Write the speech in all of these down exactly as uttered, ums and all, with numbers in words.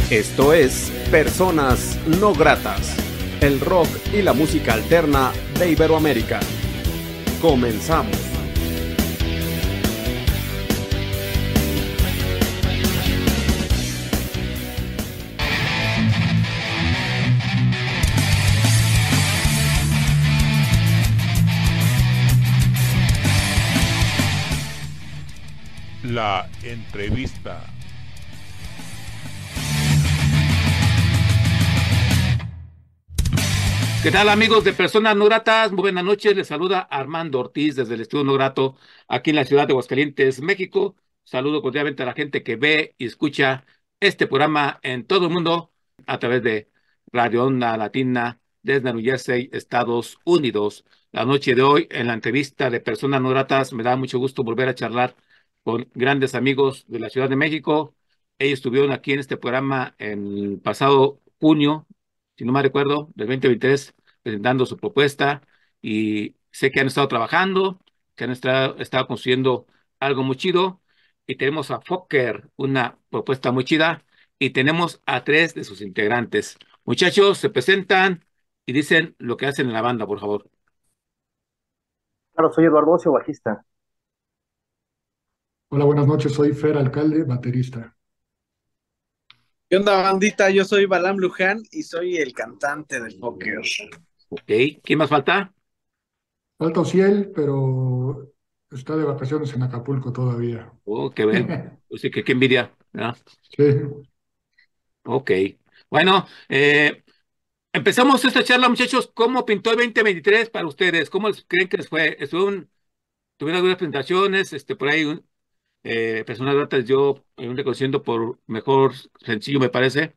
Esto es Personas No Gratas, el rock y la música alterna de Iberoamérica. Comenzamos. La entrevista. ¿Qué tal, amigos de Personas No Gratas? Muy buenas noches, les saluda Armando Ortiz desde el Estudio No Grato aquí en la ciudad de Aguascalientes, México. Saludo cordialmente a la gente que ve y escucha este programa en todo el mundo a través de Radio Onda Latina desde New Jersey, Estados Unidos. La noche de hoy, en la entrevista de Personas No Gratas, me da mucho gusto volver a charlar con grandes amigos de la Ciudad de México. Ellos estuvieron aquí en este programa en el pasado junio, si no me recuerdo, del dos mil veintitrés, presentando su propuesta, y sé que han estado trabajando, que han estado, estado construyendo algo muy chido, y tenemos a Fokker, una propuesta muy chida, y tenemos a tres de sus integrantes. Muchachos, se presentan y dicen lo que hacen en la banda, por favor. Claro, soy Eduardo Ocio, bajista. Hola, buenas noches, soy Fer Alcalde, baterista. ¿Qué onda, bandita? Yo soy Balam Luján y soy el cantante de Fokker. Ok, ¿quién más falta? Falta Ociel, pero está de vacaciones en Acapulco todavía. Oh, qué bien. Pues sí, que qué envidia, ¿verdad? Sí. Ok. Bueno, eh, empezamos esta charla, muchachos. ¿Cómo pintó el veinte veintitrés para ustedes? ¿Cómo les- creen que les fue? Estuvieron, tuvieron algunas presentaciones, este, por ahí, un- eh, Personas Gratas dio eh, un reconocimiento por mejor sencillo, me parece,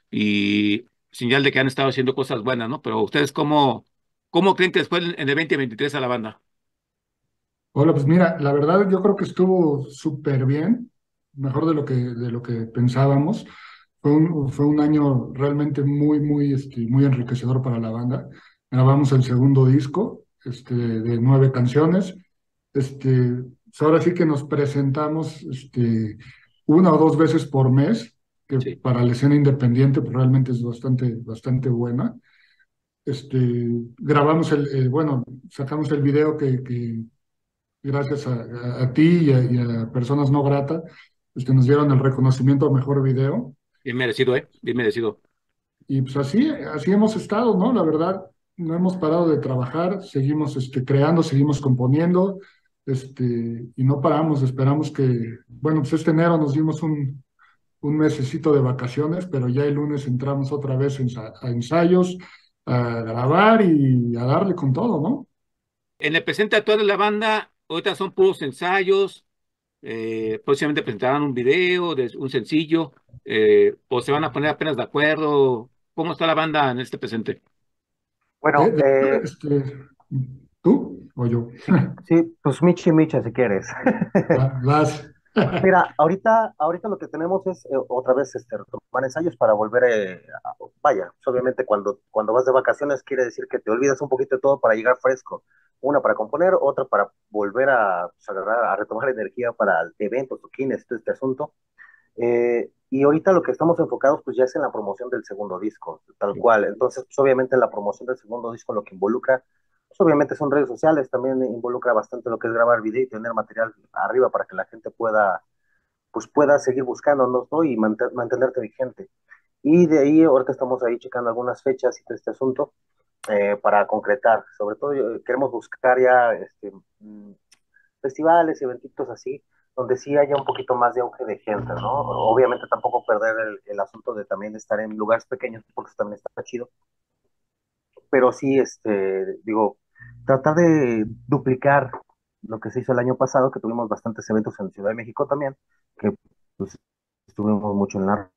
y señal de que han estado haciendo cosas buenas, ¿no? Pero ustedes, ¿cómo, cómo creen que les fue en en el veinte veintitrés a la banda? Hola, pues mira, la verdad yo creo que estuvo súper bien, mejor de lo que, de lo que pensábamos. Fue un, fue un año realmente muy, muy, este, muy enriquecedor para la banda. Grabamos el segundo disco, este, de nueve canciones. Este, pues ahora sí que nos presentamos, este, una o dos veces por mes, que Sí. para la escena independiente pues realmente es bastante, bastante buena. Este, grabamos el, el- bueno, sacamos el video que, que gracias a, a- a ti y a, y a Personas No Grata, pues que nos dieron el reconocimiento a mejor video. Bien merecido, ¿eh? Bien merecido. Y pues así, así hemos estado, ¿no? La verdad, no hemos parado de trabajar, seguimos este, creando, seguimos componiendo, este, y no paramos, esperamos que, bueno, pues este enero nos dimos un, un mesecito de vacaciones, pero ya el lunes entramos otra vez ensa- a ensayos, a grabar y a darle con todo, ¿no? En el presente actual de la banda, ahorita son puros ensayos. Eh, próximamente presentarán un video, de un sencillo, eh, o se van a poner apenas de acuerdo. ¿Cómo está la banda en este presente? De, Bueno, de- eh, este, ¿tú o yo? sí, sí, pues Michi Micha, si quieres. Va- Vas. Mira, ahorita, ahorita lo que tenemos es eh, otra vez este, retomar ensayos para volver, eh, a- vaya, pues, obviamente cuando, cuando vas de vacaciones quiere decir que te olvidas un poquito de todo para llegar fresco. Una para componer, otra para volver a, pues, agarrar, a retomar energía para eventos, toquines, todo este asunto. Eh, y ahorita lo que estamos enfocados pues ya es en la promoción del segundo disco, tal cual. Entonces, pues obviamente en la promoción del segundo disco lo que involucra, pues obviamente son redes sociales, también involucra bastante lo que es grabar video y tener material arriba para que la gente pueda, pues pueda seguir buscándonos, ¿no? Y manter, mantenerte vigente. Y de ahí ahorita estamos ahí checando algunas fechas y todo este asunto eh, para concretar. Sobre todo eh, queremos buscar ya este, mm, festivales, eventitos así, donde sí haya un poquito más de auge de gente, ¿no? Obviamente tampoco perder el, el asunto de también estar en lugares pequeños, porque eso también está chido, pero sí, este, digo, tratar de duplicar lo que se hizo el año pasado, que tuvimos bastantes eventos en Ciudad de México también, que pues estuvimos mucho en la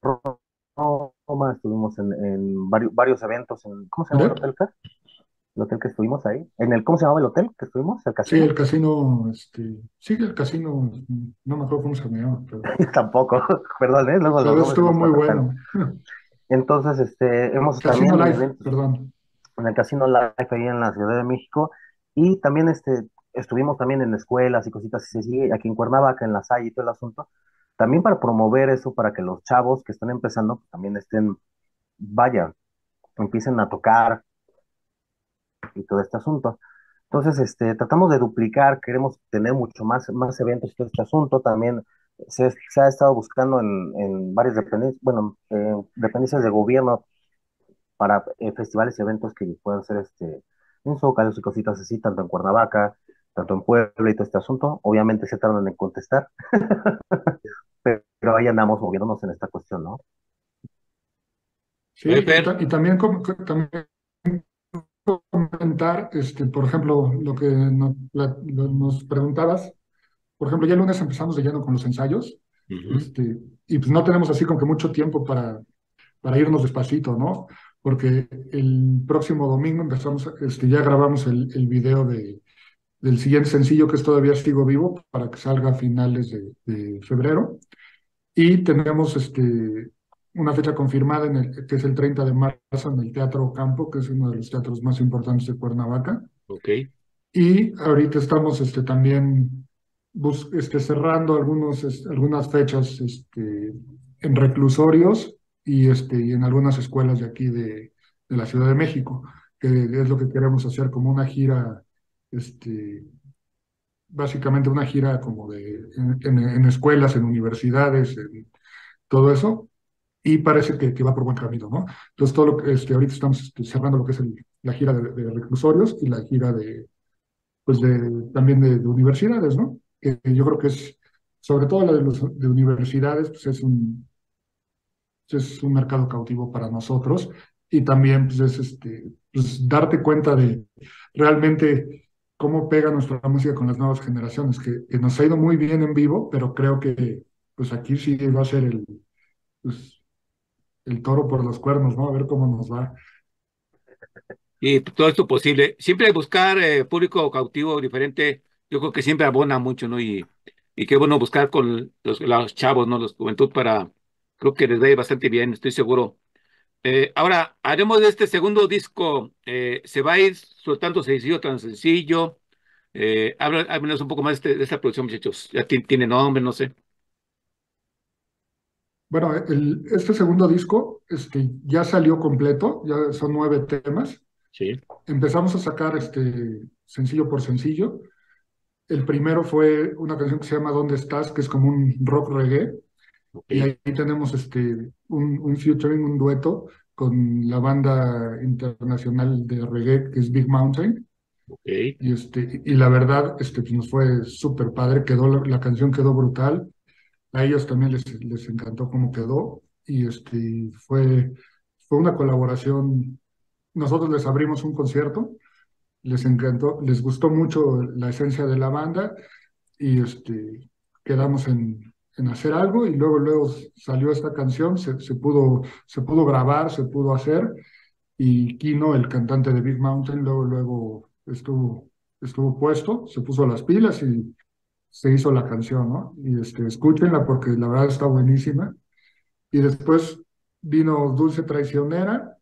Roma, estuvimos en, en varios, varios eventos, en, ¿cómo se llama el ¿Vale? hotel? Fer? El hotel que estuvimos ahí, en el, ¿cómo se llamaba el hotel que estuvimos? ¿El Sí, el casino? casino, este, sí, el casino, no me acuerdo cómo se llama, pero, Tampoco, perdón, ¿eh? Luego los pero nombres se estuvo nos muy matan. bueno. Entonces, este, hemos Casino también en Live, eventos, perdón. en el Casino Live ahí en la Ciudad de México, y también este, estuvimos también en escuelas y cositas así, aquí en Cuernavaca, en La Salle y todo el asunto, también para promover eso, para que los chavos que están empezando pues, también estén, vaya, empiecen a tocar y todo este asunto. Entonces, este, tratamos de duplicar, queremos tener mucho más, más eventos y todo este asunto. También se, se ha estado buscando en, en varias dependencias, bueno, eh, dependencias de gobierno para eh, festivales y eventos que puedan ser este, en Zócalos y cositas así, tanto en Cuernavaca, tanto en Puebla y todo este asunto. Obviamente se tardan en contestar, pero, pero ahí andamos moviéndonos en esta cuestión, ¿no? Sí, Oye, y, Fer, ta- y también, com- co- también comentar, este, por ejemplo, lo que no- la- lo- nos preguntabas, por ejemplo, ya el lunes empezamos de lleno con los ensayos, ujú, este, y pues no tenemos así como que mucho tiempo para, para irnos despacito, ¿no? Porque el próximo domingo empezamos, este, ya grabamos el, el video de, del siguiente sencillo que es Todavía Sigo Vivo para que salga a finales de, de febrero. Y tenemos este, una fecha confirmada, en el, que es el treinta de marzo en el Teatro Campo, que es uno de los teatros más importantes de Cuernavaca. ok. Y ahorita estamos este, también bus- este, cerrando algunos, este, algunas fechas este, en reclusorios y, este, y en algunas escuelas de aquí de, de la Ciudad de México, que es lo que queremos hacer como una gira, este, básicamente una gira como de, en, en- en escuelas, en universidades, en todo eso, y parece que, que va por buen camino, ¿no? Entonces, todo lo que este, ahorita estamos este, cerrando lo que es el- la gira de, de reclusorios y la gira de pues de, también de, de universidades, ¿no? Que yo creo que es, sobre todo la de, los, de universidades, pues es un, es un mercado cautivo para nosotros y también pues es este, pues darte cuenta de realmente cómo pega nuestra música con las nuevas generaciones, que, que nos ha ido muy bien en vivo, pero creo que pues aquí sí va a ser el, pues, el toro por los cuernos, ¿no? A ver cómo nos va. Y todo esto posible. Siempre buscar eh, público cautivo diferente, yo creo que siempre abona mucho, ¿no? Y, y qué bueno buscar con los, los chavos, ¿no? Los juventud para, creo que les va a ir bastante bien, estoy seguro. Eh, ahora, haremos de este segundo disco, eh, se va a ir soltando sencillo tan sencillo. Eh, habla- háblanos un poco más de, este- de esta producción, muchachos. Ya ti- tiene nombre, no sé. Bueno, el, este segundo disco este, ya salió completo, ya son nueve temas. Sí, Empezamos a sacar este sencillo por sencillo. El primero fue una canción que se llama ¿Dónde estás?, que es como un rock reggae. ok, Y ahí tenemos este, un, un featuring, un dueto con la banda internacional de reggae que es Big Mountain. ok. Y, este, y la verdad este, pues nos fue súper padre, quedó, la, la canción quedó brutal. A ellos también les, les encantó cómo quedó. Y este, fue, fue una colaboración. Nosotros les abrimos un concierto, les encantó, les gustó mucho la esencia de la banda y este, quedamos en, en hacer algo y luego, luego salió esta canción, se, se pudo, se pudo grabar, se pudo hacer y Kino, el cantante de Big Mountain, luego, luego estuvo, estuvo puesto, se puso las pilas y se hizo la canción, ¿no? Y este, escúchenla porque la verdad está buenísima. Y después vino Dulce Traicionera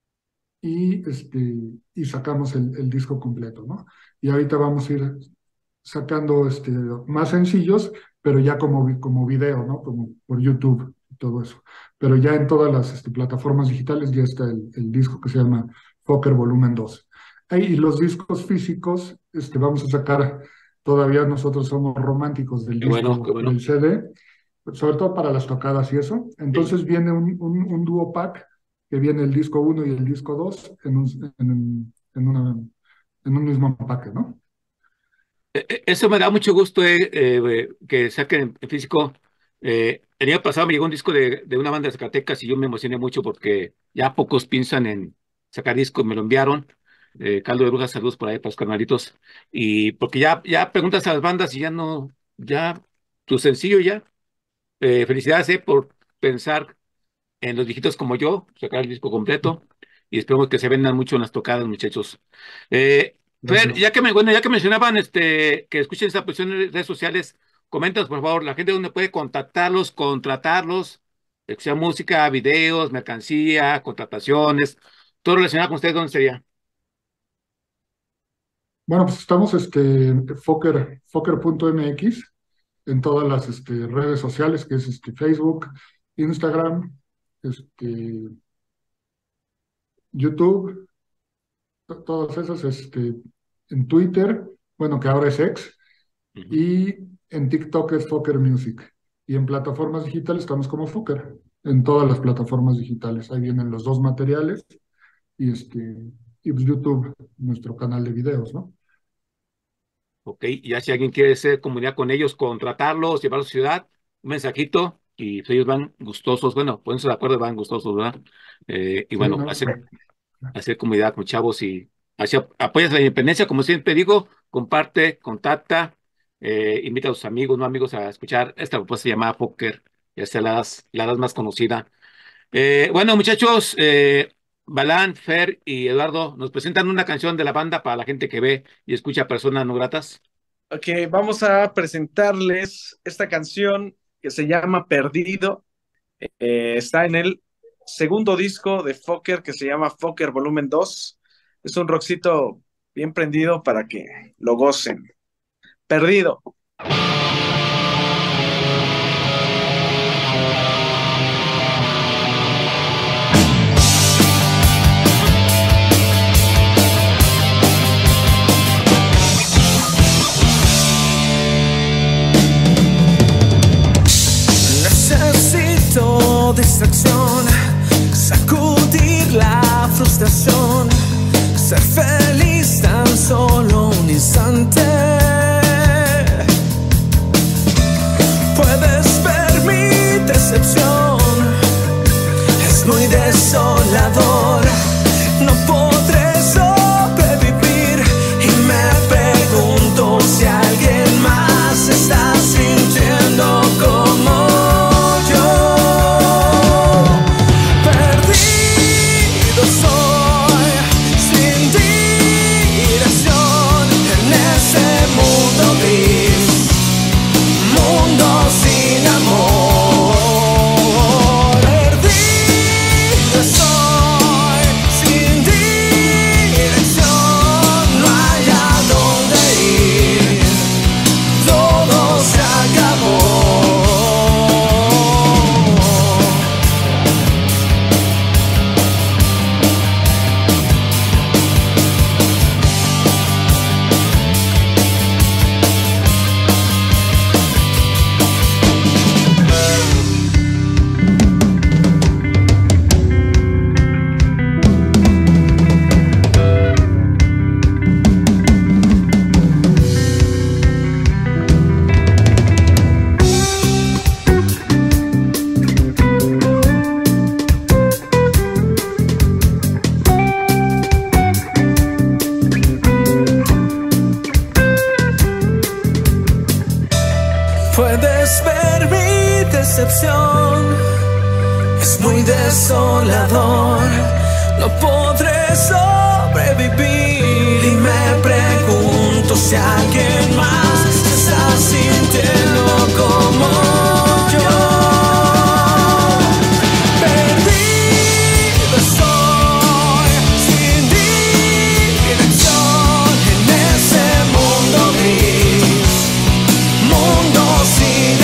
y, este, y sacamos el, el disco completo, ¿no? Y ahorita vamos a ir sacando este, más sencillos, pero ya como, vi- como video, ¿no? Como por YouTube y todo eso. Pero ya en todas las este, plataformas digitales ya está el, el disco que se llama Fokker Volumen dos. Ahí, y los discos físicos, este, vamos a sacar, todavía nosotros somos románticos del Qué bueno, qué disco, bueno. del C D, sobre todo para las tocadas y eso. Sí. Entonces viene un, un, un dúo pack que viene el disco uno y el disco dos en un, en, un- en una, en un mismo empaque, ¿no? E- e- Eso me da mucho gusto eh, eh, que saquen en en físico. Eh, el año pasado me llegó un disco de, de una banda de Zacatecas y yo me emocioné mucho porque ya pocos piensan en sacar discos, me lo enviaron. Eh, Caldo de Brujas, saludos por ahí para los carnalitos. Y porque ya, ya preguntas a las bandas y ya no, ya, tu sencillo ya. Eh, felicidades eh, por pensar en los viejitos como yo, sacar el disco completo y esperemos que se vendan mucho en las tocadas, muchachos. Eh, Fer, Gracias. ya que me, bueno, ya que mencionaban este, que escuchen esta posición en redes sociales, coméntanos, por favor, la gente donde puede contactarlos, contratarlos, eh, que sea música, videos, mercancía, contrataciones, todo relacionado con ustedes, ¿dónde sería? Bueno, pues estamos este, Fokker, Fokker punto M X en todas las este, redes sociales, que es este, Facebook, Instagram, este, YouTube, to- todas esas, este, en Twitter, bueno, que ahora es X, Ujú. y en TikTok es Fokker Music. Y en plataformas digitales estamos como Fokker, en todas las plataformas digitales. Ahí vienen los dos materiales y, este, y pues YouTube, nuestro canal de videos, ¿no? Ok, ya si alguien quiere hacer comunidad con ellos, contratarlos, llevarlos a su ciudad, un mensajito y pues, ellos van gustosos, bueno, ponerse de acuerdo, van gustosos, ¿verdad? Eh, y Sí, bueno, ¿no? hacer, hacer comunidad con chavos y así ap- apoyas la independencia, como siempre digo, comparte, contacta, eh, invita a tus amigos, no amigos, a escuchar esta propuesta llamada Póker, ya sea la das, la das más conocida. Eh, bueno, muchachos, eh, Balán, Fer y Eduardo nos presentan una canción de la banda para la gente que ve y escucha Personas No Gratas. Ok, vamos a presentarles esta canción que se llama Perdido. Eh, está en el segundo disco de Fokker que se llama Fokker Volumen dos. Es un rockcito bien prendido para que lo gocen. Perdido. Necesito distracción, sacudir la frustración, ser feliz tan solo un instante. Puedes ver mi decepción, es muy desolador. No podré sobrevivir y me pregunto si alguien más está sintiendo como sin amor, perdido estoy, sin dirección, no hay a dónde ir, todo se acabó. Puedes ver mi decepción, es muy desolador. No podré sobrevivir y me pregunto si alguien más está sintiendo como yo. Perdido estoy, sin dirección en ese mundo gris. Mundo sin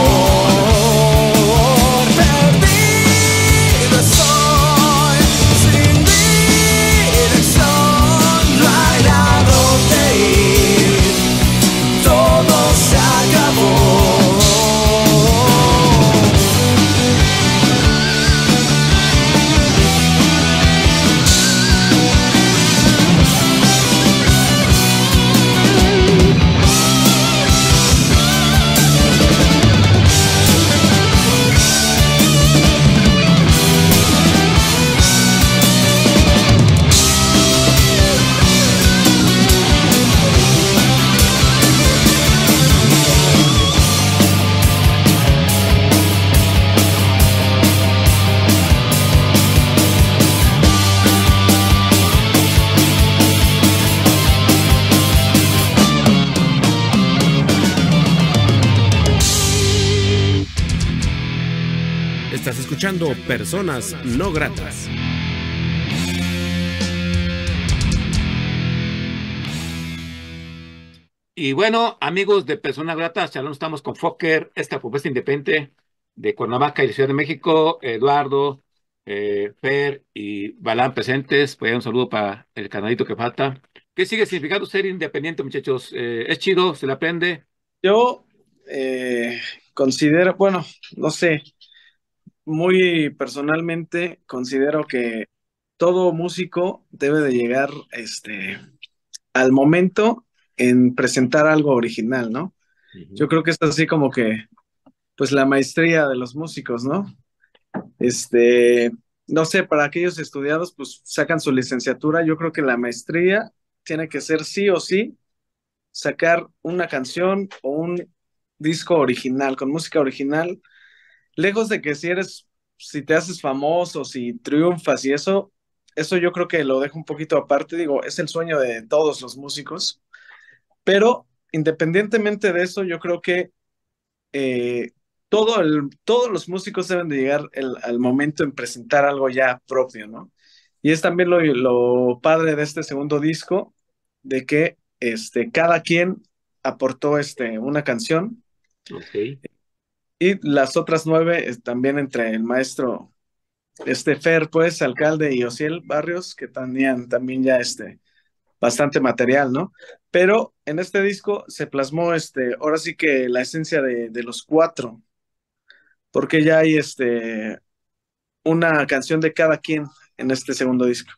amor, perdido estoy, sin dirección, no hay a dónde ir, todo se acabó. Estás escuchando Personas No Gratas. Y bueno, amigos de Personas Gratas, ya no estamos con Fokker, esta propuesta independiente de Cuernavaca y la Ciudad de México, Eduardo, eh, Fer y Balán presentes. Pues un saludo para el canalito que falta. ¿Qué sigue significando ser independiente, muchachos? Eh, ¿es chido? ¿Se le aprende? Yo eh, considero, bueno, no sé, muy personalmente considero que todo músico debe de llegar este, al momento en presentar algo original, ¿no? Yo Ujú. creo que es así como que, pues la maestría de los músicos, ¿no? Este, no sé, para aquellos estudiados, pues sacan su licenciatura. Yo creo que la maestría tiene que ser sí o sí sacar una canción o un disco original, con música original, lejos de que si eres, si te haces famoso, si triunfas y eso, eso yo creo que lo dejo un poquito aparte, digo, es el sueño de todos los músicos, pero independientemente de eso, yo creo que eh, todo el, todos los músicos deben de llegar el- al momento en presentar algo ya propio, ¿no? Y es también lo, lo padre de este segundo disco, de que este, cada quien aportó este, una canción Ok. y las otras nueve eh, también entre el maestro este Fer, pues, alcalde y Osiel Barrios, que tenían también ya este, bastante material, ¿no? Pero en este disco se plasmó este, ahora sí que la esencia de, de los cuatro, porque ya hay este, una canción de cada quien en este segundo disco.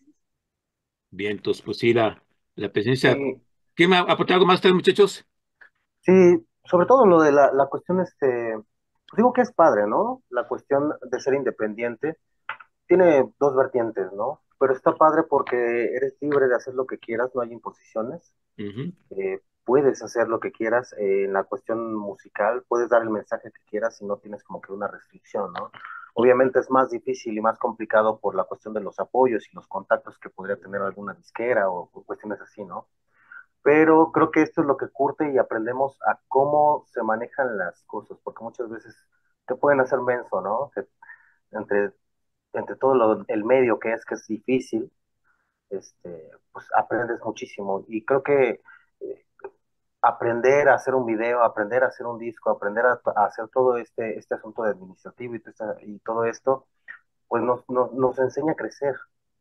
Bien, entonces, pues sí, la, la presencia. Sí, ¿Quién me aporta algo más ustedes, muchachos? sí, sobre todo lo de la, la cuestión, este, pues digo que es padre, ¿no? La cuestión de ser independiente tiene dos vertientes, ¿no? Pero está padre porque eres libre de hacer lo que quieras, no hay imposiciones, Ujú. eh, puedes hacer lo que quieras eh, en la cuestión musical, puedes dar el mensaje que quieras y no tienes como que una restricción, ¿no? Obviamente es más difícil y más complicado por la cuestión de los apoyos y los contactos que podría tener alguna disquera o, o cuestiones así, ¿no? Pero creo que esto es lo que curte y aprendemos a cómo se manejan las cosas, porque muchas veces te pueden hacer menso, ¿no? Que entre, entre todo lo, el medio que es, que es difícil, este, pues aprendes muchísimo. Y creo que eh, aprender a hacer un video, aprender a hacer un disco, aprender a, a hacer todo este, este asunto de administrativo y, todo esta- y todo esto, pues nos, nos, nos enseña a crecer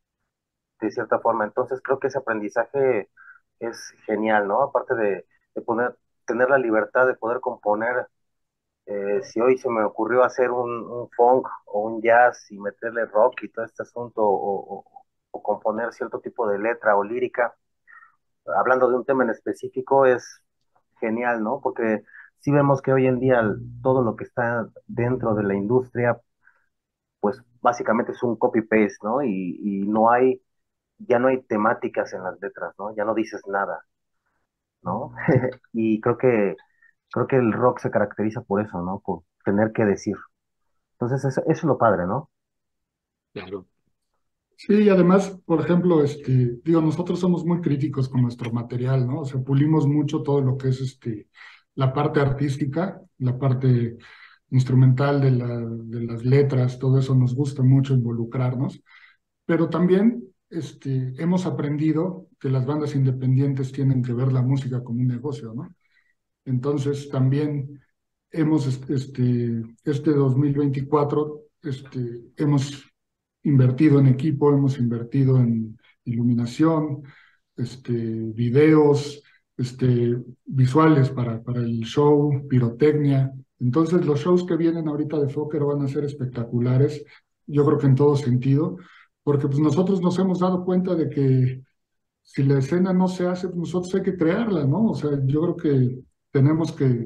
de cierta forma. Entonces creo que ese aprendizaje es genial, ¿no? Aparte de, de poner, tener la libertad de poder componer, eh, si hoy se me ocurrió hacer un, un funk o un jazz y meterle rock y todo este asunto, o, o, o componer cierto tipo de letra o lírica, hablando de un tema en específico, es genial, ¿no? Porque sí vemos que hoy en día todo lo que está dentro de la industria, pues básicamente es un copy-paste, ¿no? Y, y no hay, ya no hay temáticas en las letras, ¿no? Ya no dices nada, ¿no? Y creo que, creo que el rock se caracteriza por eso, ¿no? Por tener que decir. Entonces, eso, eso es lo padre, ¿no? Claro. Sí, y además, por ejemplo, este, digo, nosotros somos muy críticos con nuestro material, ¿no? O sea, pulimos mucho todo lo que es este, la parte artística, la parte instrumental de la, de las letras, todo eso nos gusta mucho involucrarnos, pero también este, hemos aprendido que las bandas independientes tienen que ver la música como un negocio, ¿no? Entonces, también hemos, este, este dos mil veinticuatro, este, hemos invertido en equipo, hemos invertido en iluminación, este, videos, este, visuales para, para el show, pirotecnia. Entonces, los shows que vienen ahorita de Fokker van a ser espectaculares, yo creo que en todo sentido, porque pues nosotros nos hemos dado cuenta de que si la escena no se hace, pues nosotros hay que crearla, ¿no? O sea, yo creo que tenemos que,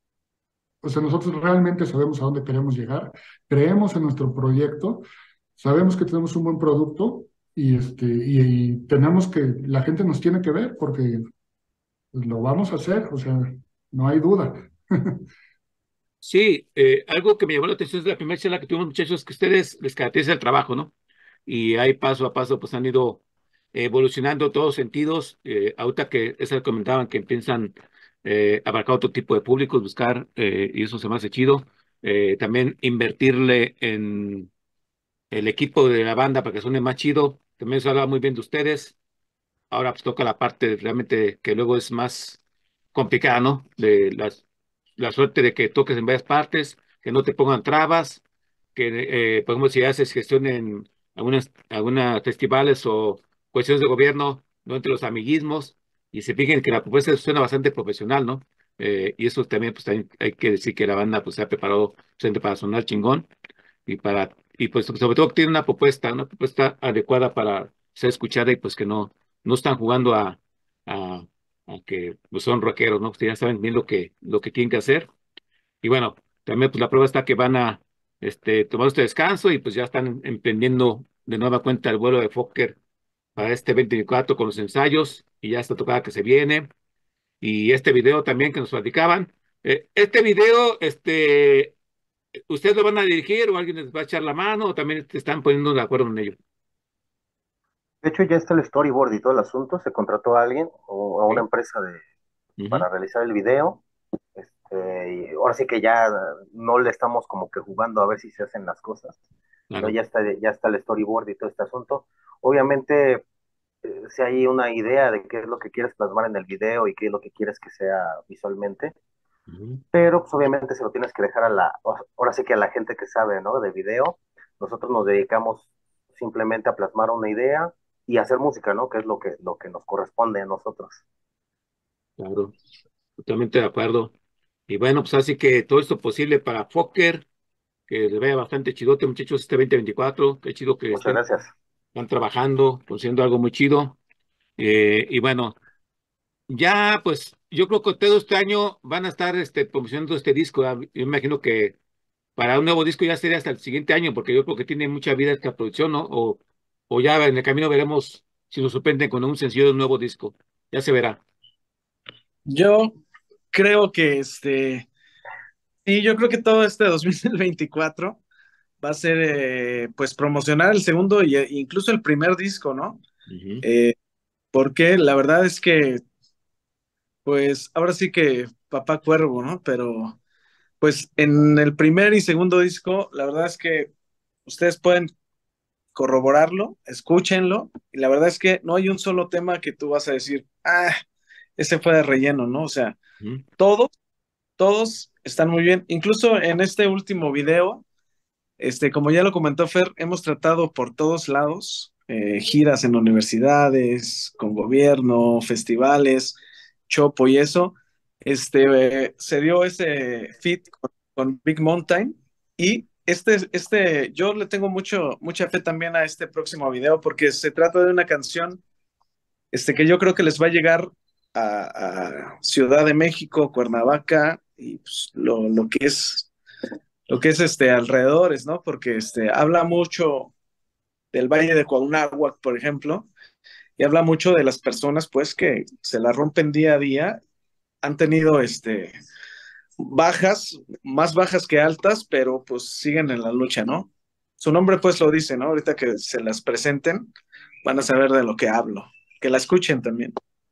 o sea, nosotros realmente sabemos a dónde queremos llegar, creemos en nuestro proyecto, sabemos que tenemos un buen producto y, este, y, y tenemos que, la gente nos tiene que ver porque pues, lo vamos a hacer, o sea, no hay duda. Sí, eh, algo que me llamó la atención es la primera charla que tuvimos, muchachos, que ustedes les caracteriza el trabajo, ¿no? Y ahí paso a paso, pues han ido evolucionando en todos sentidos. Eh, ahorita que eso comentaban que piensan eh, abarcar otro tipo de públicos, buscar, eh, y eso se me hace chido. Eh, también invertirle en el equipo de la banda para que suene más chido. También se habla muy bien de ustedes. Ahora pues toca la parte realmente que luego es más complicada, ¿no? De las, la suerte de que toques en varias partes, que no te pongan trabas, que, eh, por ejemplo, si haces gestión en algunas, algunas festivales o cuestiones de gobierno, no entre los amiguismos, y se fijen que la propuesta suena bastante profesional, ¿no? Eh, y eso también, pues también hay que decir que la banda pues se ha preparado gente para sonar chingón y para, y pues sobre todo tiene una propuesta, una propuesta adecuada para ser escuchada y pues que no, no están jugando a, a, a que pues son rockeros, ¿no? Ustedes ya saben bien lo que, lo que tienen que hacer. Y bueno, también pues la prueba está que van a este, tomar este descanso y pues ya están emprendiendo de nueva cuenta el vuelo de Fokker para este veinticuatro con los ensayos y ya está tocada que se viene. Y este video también que nos platicaban. Eh, este video, este, ¿ustedes lo van a dirigir o alguien les va a echar la mano o también te están poniendo de acuerdo en ello? De hecho, ya está el storyboard y todo el asunto. Se contrató a alguien o a una Ok. empresa de, Ujú, para realizar el video. Este, y ahora sí que ya no le estamos como que jugando a ver si se hacen las cosas, sino claro. ya está, ya está el storyboard y todo este asunto. Obviamente, eh, si hay una idea de qué es lo que quieres plasmar en el video y qué es lo que quieres que sea visualmente, Ujú, pero pues obviamente se lo tienes que dejar a la, ahora sí que a la gente que sabe, ¿no? De video. Nosotros nos dedicamos simplemente a plasmar una idea y hacer música, ¿no? Que es lo que, lo que nos corresponde a nosotros. claro, totalmente de acuerdo. Y bueno, pues así que todo esto posible para Fokker, que les vaya bastante chidote, muchachos, este dos mil veinticuatro. Qué chido que Muchas estén, gracias. están trabajando, consiguiendo algo muy chido. Eh, y bueno, ya pues yo creo que todo este año van a estar este, promocionando este disco. ¿Ah? Yo imagino que para un nuevo disco ya sería hasta el siguiente año, porque yo creo que tiene mucha vida esta producción, ¿no? O, o ya en el camino veremos si nos sorprenden con un sencillo de un nuevo disco. Ya se verá. Yo creo que este, sí, yo creo que todo este dos mil veinticuatro va a ser eh, pues promocionar el segundo y e incluso el primer disco, ¿no? Ujú, Eh, porque la verdad es que pues ahora sí que papá cuervo, ¿no? Pero pues en el primer y segundo disco, la verdad es que ustedes pueden corroborarlo, escúchenlo, y la verdad es que no hay un solo tema que tú vas a decir, ah, ese fue de relleno, ¿no? O sea, ujú. todos, todos están muy bien. Incluso en este último video, este, como ya lo comentó Fer, hemos tratado por todos lados, eh, giras en universidades, con gobierno, festivales, Chopo y eso. Este, eh, se dio ese fit con, con Big Mountain y este, este, yo le tengo mucho, mucha fe también a este próximo video porque se trata de una canción, este, que yo creo que les va a llegar a, a Ciudad de México, Cuernavaca y pues, lo, lo que es lo que es este alrededores, ¿no? Porque este habla mucho del Valle de Cuauhnáhuac, por ejemplo, y habla mucho de las personas, pues, que se la rompen día a día, han tenido este bajas, más bajas que altas, pero pues siguen en la lucha, ¿no? Su nombre, pues, lo dice, ¿no? Ahorita que se las presenten, van a saber de lo que hablo. Que la escuchen también.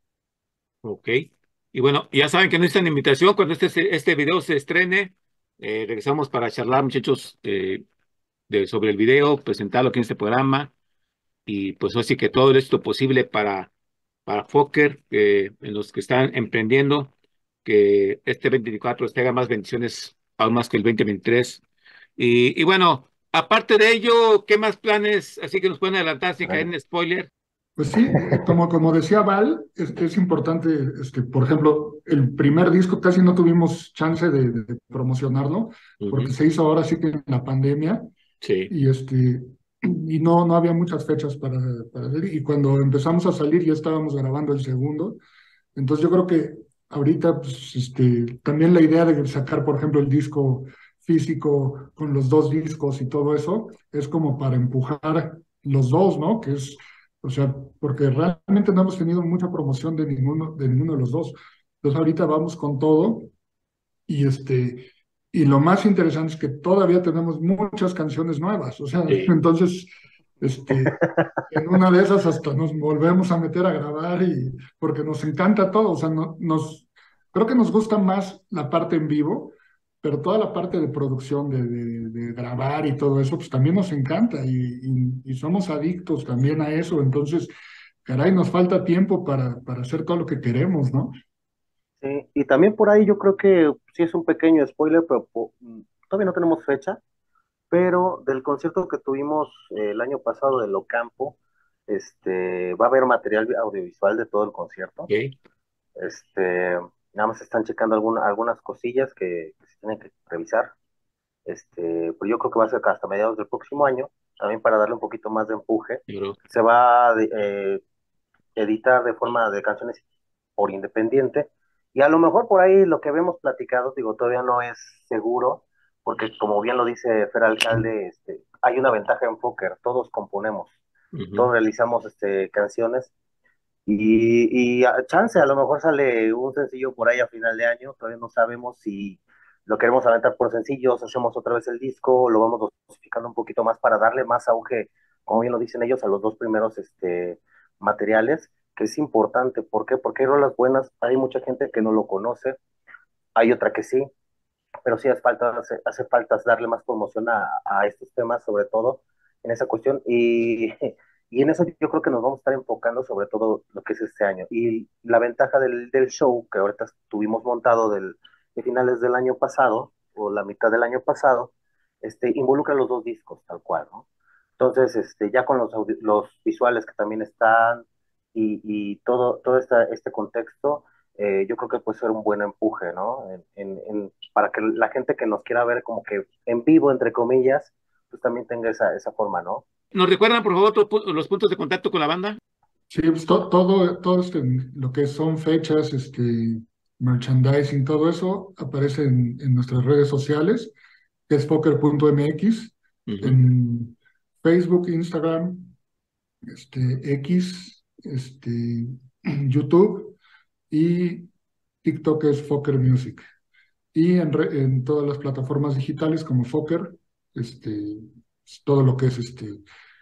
Ok. Y bueno, ya saben que no necesitan invitación cuando este, este video se estrene. Eh, regresamos para charlar, muchachos, eh, de, sobre el video, presentarlo aquí en este programa y pues así que todo esto posible para, para Fokker, eh, en los que están emprendiendo, que este dos mil veinticuatro les traiga más bendiciones, aún más que el dos mil veintitrés. Y, y bueno, aparte de ello, ¿qué más planes? Así que nos pueden adelantar sin caer en spoiler. Pues sí, eh, como, como decía Val, es, es importante, este, por ejemplo, el primer disco casi no tuvimos chance de, de promocionarlo, porque Ujú, se hizo ahora sí que en la pandemia, sí. y, este, y no, no había muchas fechas para, para ver, y cuando empezamos a salir ya estábamos grabando el segundo. Entonces yo creo que ahorita pues, este, también la idea de sacar, por ejemplo, el disco físico con los dos discos y todo eso, es como para empujar los dos, ¿no? Que es, o sea, porque realmente no hemos tenido mucha promoción de ninguno de, ninguno de los dos. Entonces ahorita vamos con todo y este... Y lo más interesante es que todavía tenemos muchas canciones nuevas, o sea, Sí. entonces, este, en una de esas hasta nos volvemos a meter a grabar y porque nos encanta todo, o sea, no, nos, creo que nos gusta más la parte en vivo, pero toda la parte de producción, de, de, de grabar y todo eso, pues también nos encanta y, y, y somos adictos también a eso, entonces, caray, nos falta tiempo para, para hacer todo lo que queremos, ¿no? Sí, y también por ahí yo creo que sí es un pequeño spoiler, pero po- mm, todavía no tenemos fecha, pero del concierto que tuvimos eh, el año pasado de Locampo, este, va a haber material audiovisual de todo el concierto. Ok. Este, nada más están checando alguna- algunas cosillas que, que se tienen que revisar. Este, pues yo creo que va a ser hasta mediados del próximo año, también para darle un poquito más de empuje. Pero, Se va a eh, editar de forma de canciones por independiente. Y a lo mejor por ahí lo que habíamos platicado, digo, todavía no es seguro, porque como bien lo dice Fer Alcalde, este, hay una ventaja en Poker, todos componemos, ujú. todos realizamos este, canciones y, y a chance, a lo mejor sale un sencillo por ahí a final de año, todavía no sabemos si lo queremos aventar por sencillos, hacemos otra vez el disco, lo vamos dosificando un poquito más para darle más auge, como bien lo dicen ellos, a los dos primeros este, materiales, que es importante. ¿Por qué? Porque hay rolas buenas, hay mucha gente que no lo conoce, hay otra que sí, pero sí hace falta, hace, hace falta darle más promoción a, a estos temas, sobre todo en esa cuestión. Y, y en eso yo creo que nos vamos a estar enfocando sobre todo lo que es este año. Y la ventaja del, del show que ahorita tuvimos montado del, de finales del año pasado, o la mitad del año pasado, este, involucra los dos discos, tal cual, ¿no? Entonces, este, ya con los, audi- los visuales que también están y, y todo, todo esta, este contexto, eh, yo creo que puede ser un buen empuje, ¿no? En, en, en, para que la gente que nos quiera ver como que en vivo, entre comillas, pues también tenga esa, esa forma, ¿no? ¿Nos recuerdan, por favor, otro pu- los puntos de contacto con la banda? Sí, pues to- todo, todo este, lo que son fechas, este, merchandising, todo eso aparece en, en nuestras redes sociales, que es poker punto m x, Ujú. en Facebook, Instagram, este, X, este, YouTube y TikTok es Fokker Music. Y en, re- en todas las plataformas digitales como Fokker, este, todo lo que es este,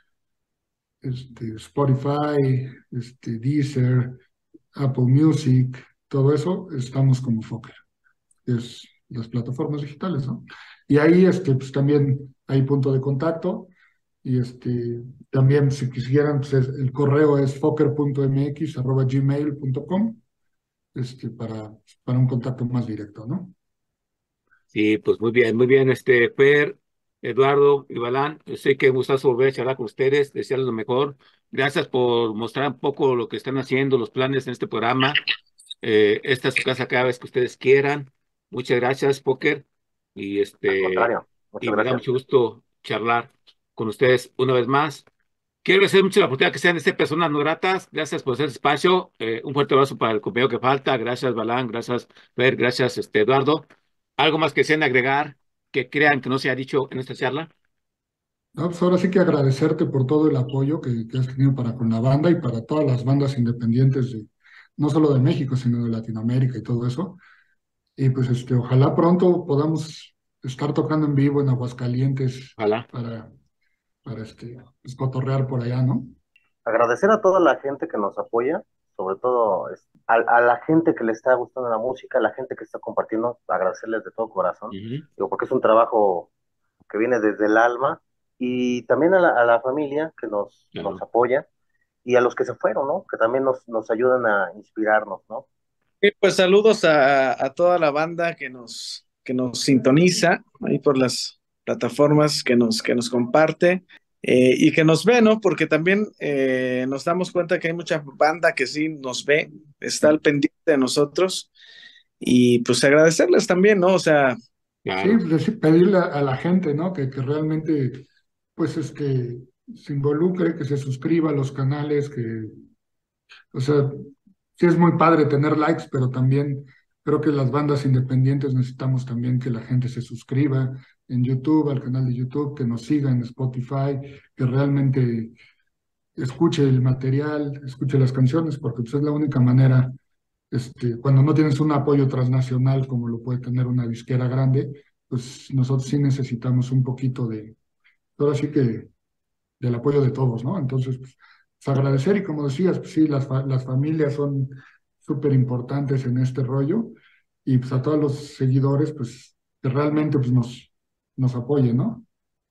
este, Spotify, este, Deezer, Apple Music, todo eso, estamos como Fokker, que es las plataformas digitales, ¿no? Y ahí este, pues, también hay punto de contacto y este, también si quisieran, pues, es- el correo es fokker punto m x arroba gmail punto com, este, para, para un contacto más directo, ¿no? Sí, pues muy bien, muy bien, este, Fer, Eduardo y Balán, yo sé que gustazo volver a charlar con ustedes, desearles lo mejor. Gracias por mostrar un poco lo que están haciendo, los planes en este programa. Eh, esta es su casa cada vez que ustedes quieran. Muchas gracias, Poker. Y Al este, contrario, y muchas me da gracias. mucho gusto charlar con ustedes una vez más. Quiero agradecer mucho la oportunidad que sean de ser personas no gratas. Gracias por ese espacio. Eh, un fuerte abrazo para el compañero que falta. Gracias, Balán. Gracias, Fer. Gracias, este, Eduardo. ¿Algo más que sean agregar que crean que no se ha dicho en esta charla? No, pues ahora sí que agradecerte por todo el apoyo que, que has tenido para con la banda y para todas las bandas independientes de, no solo de México, sino de Latinoamérica y todo eso. Y pues este, ojalá pronto podamos estar tocando en vivo en Aguascalientes Ojalá. para, para este, pues, cotorrear por allá, ¿no? Agradecer a toda la gente que nos apoya, sobre todo es- a, a la gente que le está gustando la música, a la gente que está compartiendo, agradecerles de todo corazón, Ujú. digo, porque es un trabajo que viene desde el alma, y también a la, a la familia que nos, nos Claro. apoya, y a los que se fueron, ¿no? Que también nos, nos ayudan a inspirarnos, ¿no? Y pues saludos a, a toda la banda que nos, que nos sintoniza ahí por las plataformas que nos, que nos comparte eh, y que nos ve, ¿no? Porque también eh, nos damos cuenta que hay mucha banda que sí nos ve, está al pendiente de nosotros y pues agradecerles también, ¿no? O sea, Sí, Claro. pues, decir- pedirle a, a la gente, ¿no? Que, que realmente, pues, este, se involucre, que se suscriba a los canales, que, o sea, sí es muy padre tener likes, pero también creo que las bandas independientes necesitamos también que la gente se suscriba en YouTube, al canal de YouTube, que nos siga en Spotify, que realmente escuche el material, escuche las canciones, porque pues, es la única manera, este, cuando no tienes un apoyo transnacional como lo puede tener una disquera grande, pues nosotros sí necesitamos un poquito de, ahora sí que del apoyo de todos, ¿no? Entonces, pues, pues, agradecer y como decías, pues sí, las, fa- las familias son súper importantes en este rollo y pues a todos los seguidores, pues que realmente pues, nos, nos apoyen, ¿no?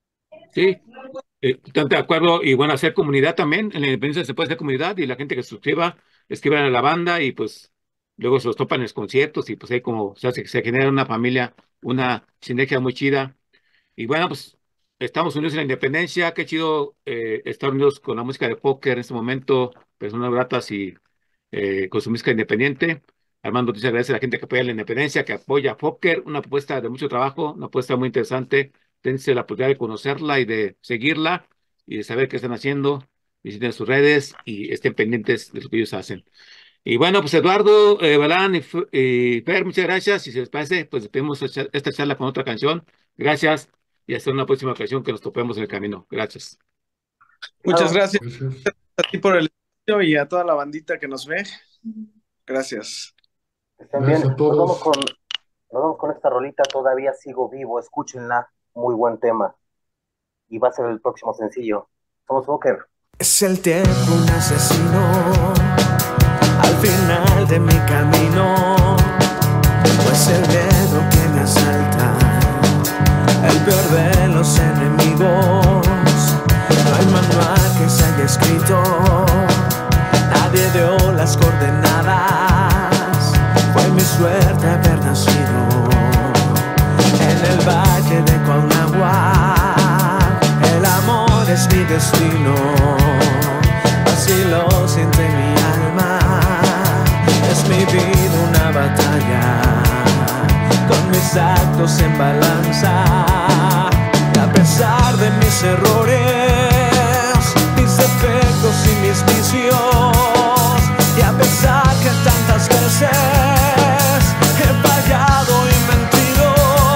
Sí, eh, totalmente de acuerdo. Y bueno, hacer comunidad también. En la independencia se puede hacer comunidad y la gente que se suscriba, escriban a la banda y pues luego se los topan en los conciertos y pues ahí como, o sea, se, se genera una familia, una sinergia muy chida. Y bueno, pues estamos unidos en la independencia, qué chido eh, estar unidos con la música de póker en este momento, personas gratas y eh, con su música independiente. Armando, te agradece a la gente que apoya la independencia, que apoya a Póker, una propuesta de mucho trabajo, una propuesta muy interesante. Dense la oportunidad de conocerla y de seguirla y de saber qué están haciendo. Visiten sus redes y estén pendientes de lo que ellos hacen. Y bueno, pues Eduardo, eh, Balán y, F- y Fer, muchas gracias. Si se les parece, pues despedimos esta cha- esta charla con otra canción. Gracias y hasta una próxima ocasión que nos topemos en el camino. Gracias. Muchas Claro. gracias Gracias. a ti por el espacio y a toda la bandita que nos ve. Gracias. Estén bien. Gracias a Nos vamos todos. con, nos vamos con esta rolita, Todavía Sigo Vivo, escúchenla, muy buen tema. Y va a ser el próximo sencillo. Somos Póker. Es el tiempo un asesino al final de mi camino, pues el miedo que me asalta, el peor de los enemigos. No hay manual que se haya escrito, nadie dio las coordenadas. Fue mi suerte haber nacido en el valle de Cuauhnáhuac. El amor es mi destino, así lo siente mi alma. Es mi vida una batalla, con mis actos en balanza. Y a pesar de mis errores, mis defectos y mis vicios, y a pesar que tantas veces he fallado y mentido,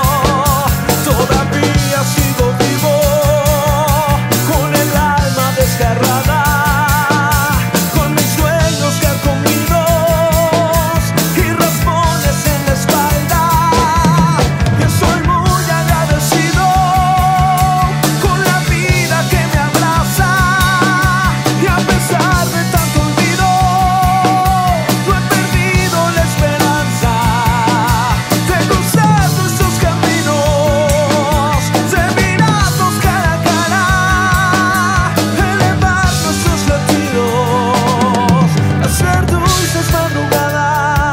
todavía sigo vivo, con el alma desgarrada, con mis sueños carcomidos y raspones en la espalda. Yo soy muy agradecido con la vida que me abraza, y a pesar de tanto olvido, no he perdido la esperanza de cruzar nuestros caminos, de mirarnos cara a cara, elevar nuestros latidos, hacer dulces madrugadas.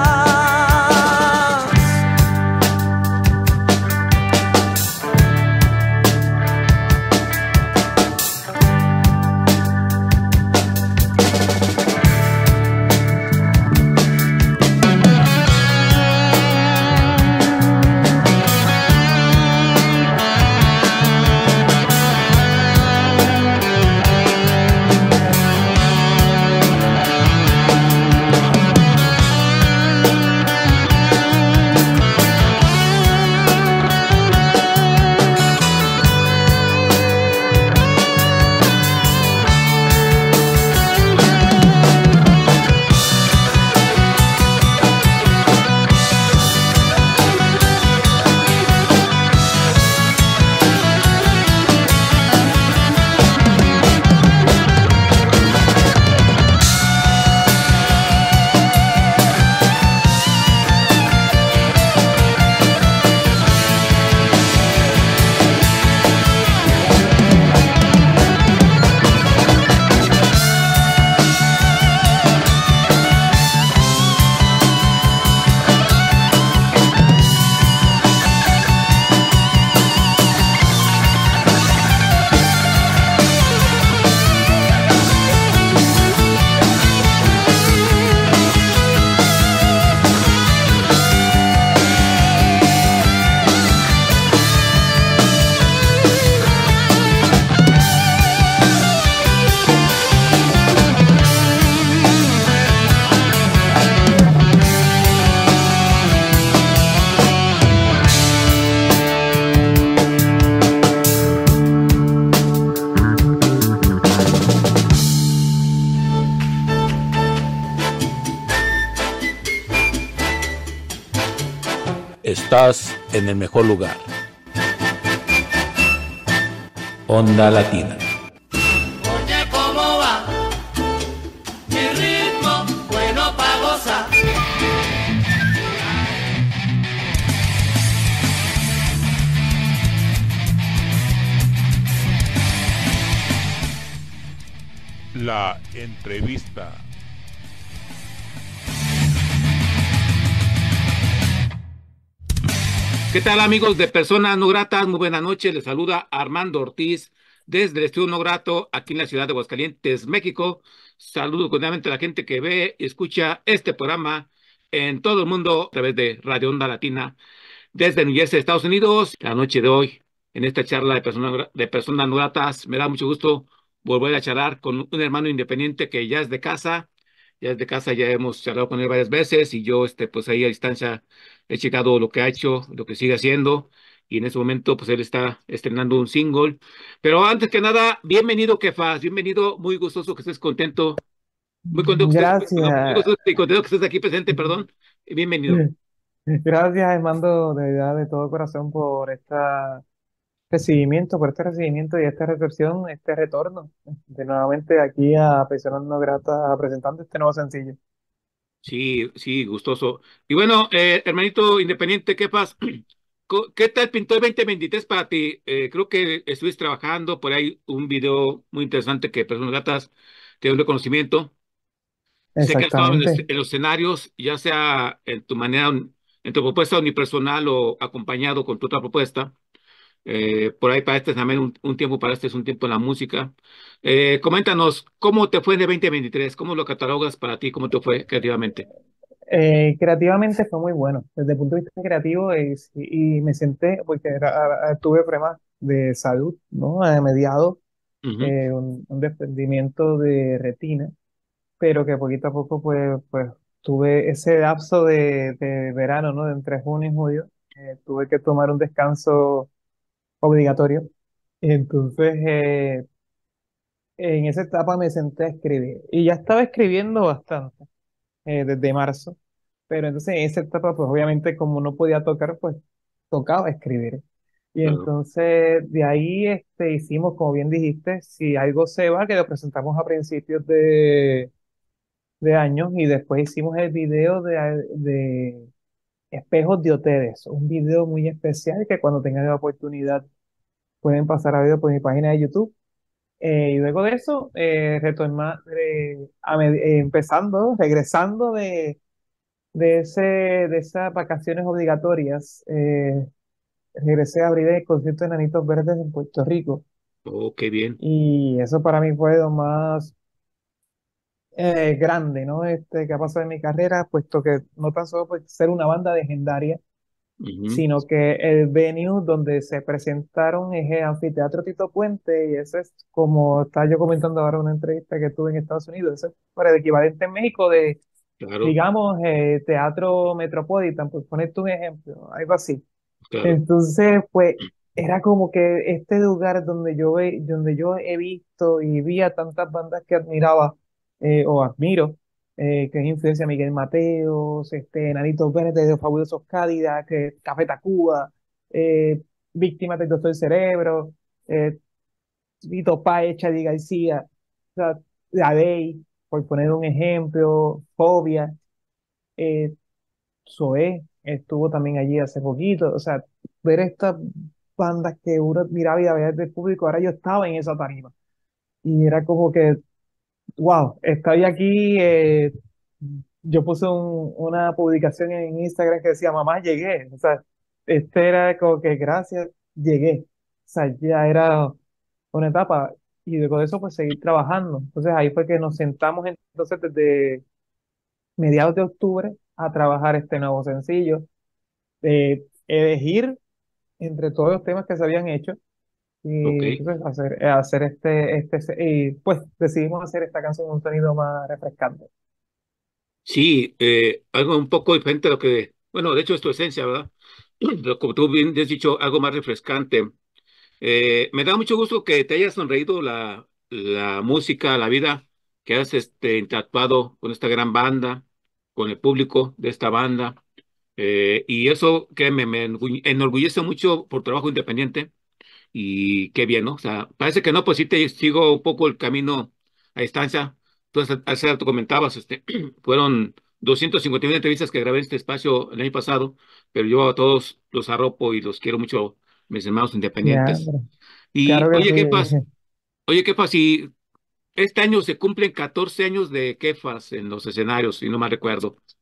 Estás en el mejor lugar. Onda Latina. Oye, ¿cómo va? Mi ritmo, bueno pa' gozar. La entrevista. ¿Qué tal, amigos de Personas No Gratas? Muy buenas noches. Les saluda Armando Ortiz desde el Estudio No Grato aquí en la ciudad de Aguascalientes, México. Saludo cordialmente a la gente que ve y escucha este programa en todo el mundo a través de Radio Onda Latina desde New Jersey, Estados Unidos. La noche de hoy, en esta charla de personas, de personas no gratas, me da mucho gusto volver a charlar con un hermano independiente que ya es de casa. Ya es de casa, ya hemos charlado con él varias veces y yo, este, pues ahí a distancia he checado lo que ha hecho, lo que sigue haciendo y en ese momento, pues él está estrenando un single. Pero antes que nada, bienvenido, Kefas, bienvenido, muy gustoso que estés contento, muy contento que estés, perdón, muy Gracias, gustoso y contento que estés aquí presente, perdón, y bienvenido. gracias Armando, de verdad, de todo corazón por este recibimiento, por este recibimiento y esta recepción, este retorno de nuevamente aquí a Personas No Gratas presentando este nuevo sencillo. Sí, sí, gustoso. Y bueno, eh, hermanito independiente, ¿qué pasa? Co- ¿Qué tal pintó el veinte veintitrés para ti? Eh, creo que estuviste trabajando por ahí un video muy interesante que Personas Gatas te dio un reconocimiento. Sé que has estado en, es- Exactamente, en los escenarios, ya sea en tu manera, en tu propuesta unipersonal o acompañado con tu otra propuesta. Eh, por ahí para este también un, un tiempo, para este es un tiempo en la música. Eh, coméntanos, ¿cómo te fue de veinte veintitrés? ¿Cómo lo catalogas para ti? ¿Cómo te fue creativamente? Eh, creativamente fue muy bueno, desde el punto de vista creativo y, y me senté, porque era- tuve problemas de salud, ¿no? A mediados, Ujú, eh, un, un desprendimiento de retina, pero que poquito a poco pues, pues tuve ese lapso de, de verano, ¿no? De entre junio y julio, eh, tuve que tomar un descanso obligatorio. Entonces, eh, en esa etapa me senté a escribir y ya estaba escribiendo bastante eh, desde marzo, pero entonces en esa etapa, pues obviamente como no podía tocar, pues tocaba escribir. Y claro. entonces de ahí este, hicimos, como bien dijiste, si algo se va, que lo presentamos a principios de de años y después hicimos el video de, de Espejos de Ustedes, un video muy especial que cuando tengan la oportunidad pueden pasar a ver por mi página de YouTube. Eh, y luego de eso, eh, retornar, eh, a med- eh, empezando, regresando de, de, ese, de esas vacaciones obligatorias, eh, regresé a abrir el concierto de Nanitos Verdes en Puerto Rico. Oh, qué bien. Y eso para mí fue lo más eh, grande, ¿no? Este, que ha pasado en mi carrera, puesto que no tan solo por ser una banda legendaria, Ujú, sino que el venue donde se presentaron es el Anfiteatro Tito Puente, y eso es como estaba yo comentando ahora en una entrevista que tuve en Estados Unidos, eso es para el equivalente en México de, claro, digamos, eh, Teatro Metropolitan, por ponerte un ejemplo, algo así. claro. Entonces, pues, era como que este lugar donde yo, ve, donde yo he visto y vi a tantas bandas que admiraba eh, o admiro, eh, que es influencia Miguel Mateos, este, Enanitos Verdes, de Fabulosos Cádiz, que Café Tacuba, eh, Víctimas del Doctor Cerebro, eh, Vito Páez, Charly García, o sea, La Ley, por poner un ejemplo, Fobia, eh, Zoé estuvo también allí hace poquito, o sea, ver estas bandas que uno miraba y a veces del público, ahora yo estaba en esa tarima y era como que, wow, estoy aquí, eh, yo puse un- una publicación en Instagram que decía, mamá, llegué, o sea, este era como que gracias, llegué, o sea, ya era una etapa y luego de eso pues seguir trabajando, entonces ahí fue que nos sentamos entonces desde mediados de octubre a trabajar este nuevo sencillo, eh, elegir entre todos los temas que se habían hecho Ok. y entonces hacer, eh, hacer este, este, se- y pues decidimos hacer esta canción con un sonido más refrescante. Sí, eh, algo un poco diferente a lo que, bueno, de hecho es tu esencia, ¿verdad? Pero como tú bien has dicho, algo más refrescante. Eh, me da mucho gusto que te haya sonreído la, la música, la vida, que has este, interactuado con esta gran banda, con el público de esta banda. Eh, y eso que me, me enorgulle- enorgullece mucho por trabajo independiente. Y qué bien, ¿no? O sea, parece que no, pues sí te sigo un poco el camino a distancia. Tú hace hace rato comentabas, este, fueron doscientas cincuenta y una entrevistas que grabé en este espacio el año pasado, pero yo a todos los arropo y los quiero mucho, mis hermanos Ya, independientes. pero Y claro que oye, Kefas, sí. oye, Kefas, si este año se cumplen catorce años de Kefas en los escenarios, si no mal recuerdo.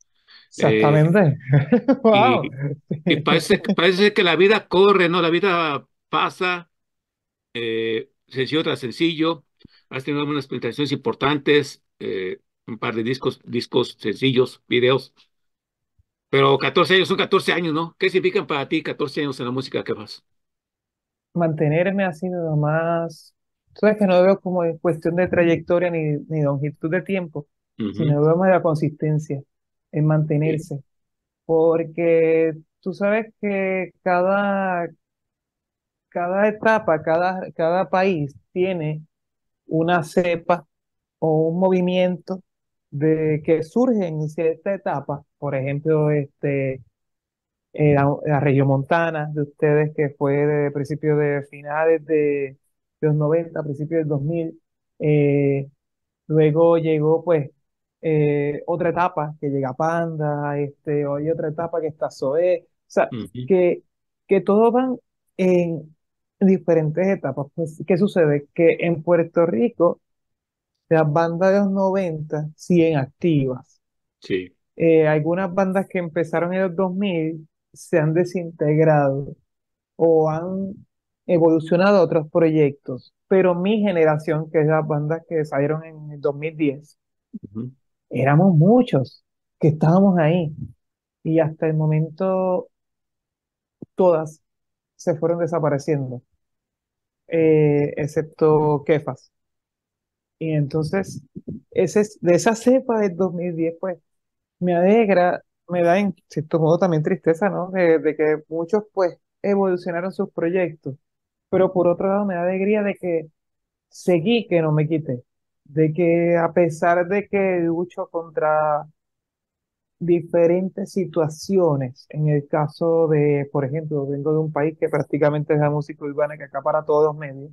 Eh, Exactamente. Wow. y, y parece, parece que la vida corre, ¿no? La vida pasa, eh, sencillo tras sencillo. Has tenido algunas presentaciones importantes, eh, un par de discos, discos sencillos, videos. Pero catorce años son catorce años, ¿no? ¿Qué significan para ti catorce años en la música que vas? Mantenerme así nada más. Sabes que no veo como en cuestión de trayectoria ni, ni longitud de tiempo, Ujú, sino veo más la consistencia en sí, mantenerse. Porque tú sabes que cada, cada etapa, cada, cada país tiene una cepa o un movimiento de que surge en cierta etapa. Por ejemplo, este, eh, la, la regiomontana de ustedes, que fue de principios de finales de, de los noventa, principios del dos mil. eh, Luego llegó pues eh, otra etapa que llega Panda, este, hoy otra etapa que está Zoé, o sea, ujú, que, que todos van en diferentes etapas. Pues, ¿qué sucede? Que en Puerto Rico las bandas de los noventa siguen activas. sí, Eh, algunas bandas que empezaron en los dos mil se han desintegrado o han evolucionado a otros proyectos, pero mi generación, que es las bandas que salieron en el dos mil diez, ujú, éramos muchos que estábamos ahí y hasta el momento todas se fueron desapareciendo, eh, excepto Kefas. Y entonces, ese, es- de esa cepa del dos mil diez, pues me alegra, me da en cierto modo también tristeza, ¿no? De, de que muchos pues evolucionaron sus proyectos, pero por otro lado me da alegría de que seguí, que no me quité, de que a pesar de que lucho contra diferentes situaciones, en el caso de, por ejemplo, vengo de un país que prácticamente es la música urbana que acapara todos los medios,